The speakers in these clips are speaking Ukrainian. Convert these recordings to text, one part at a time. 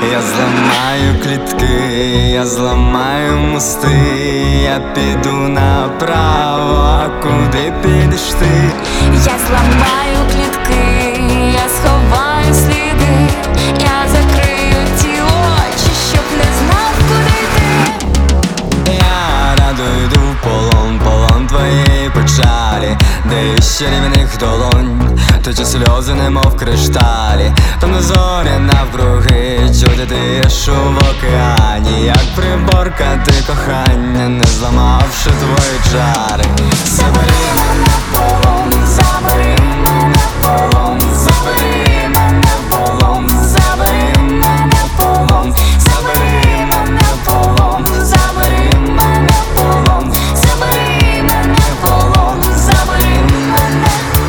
Я зламаю клітки, я зламаю мости, я піду направо, а куди підеш ти? Я зламаю клітки, я сховаю сліди, я закрию ті очі, щоб не знав, куди йти. Я радо йду в полон, полон твоєї печалі, де із чарівних долонь тече сльози, немов кришталі. Там на зорі навкруги, чути тишу в океані, як приборкати кохання, не зламавши твої чари. Забери мене в полон, забери мене в полон, забери мене в полон, забери мене в полон, забери мене в полон, забери мене в полон, забери мене в полон, забери мене.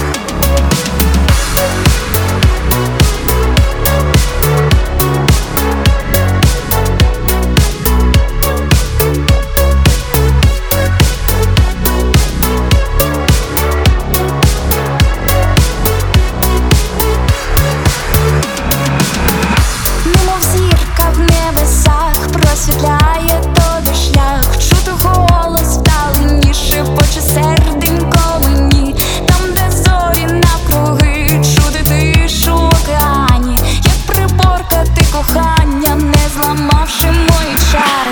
Немов зірка в небесах просвітляє тобі шлях, чути голос вдалині, шепоче серденько мені, там, де зорі навкруги, чути тишу в океані, як приборкати кохання, не зламавши мої чари.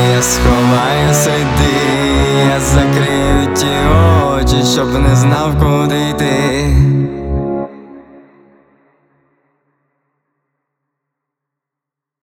Сховаю сліди, я закрию ті очі, щоб не знав, куди